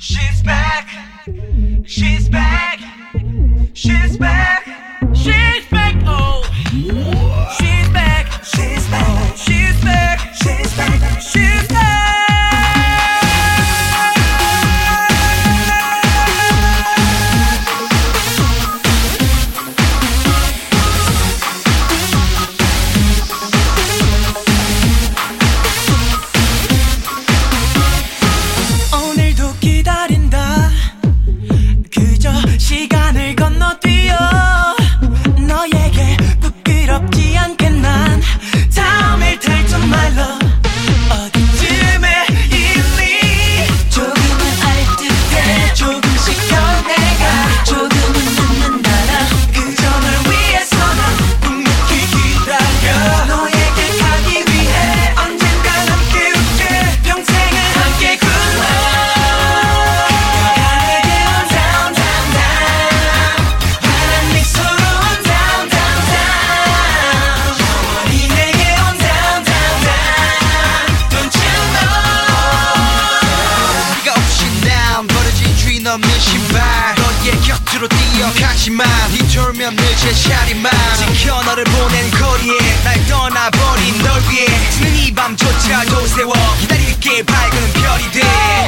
She's back. She's back. She's back. She's back. Oh. She's back. She's back. She's back. She's back. She's back. 오늘도 기다린다. 그저 시간을 건너뛰어 너에게 부끄럽지 않게 난 다음을 탈좀 말로 어디쯤에 있니. 조금은 알듯해 조금씩 변해가 조금은 늦는다나 그저 널 위해서 난 묵묵히 기다려. 너에게 가기 위해 언젠간 함께 웃게 평생을 함께 굴러 가게 온 down down down 환한 미소로 온 down down down 영원히 내게 온 down down down Don't you know. 네가 없이 난 버려진 주위 넘는 신발 너의 곁으로 뛰어가지만 뒤돌면 늦은 샤리만 지켜 너를 보낸 거리에 날 떠나버린 널 위해 지는 이 밤조차도 세워 기다릴게 밝은 별이 돼.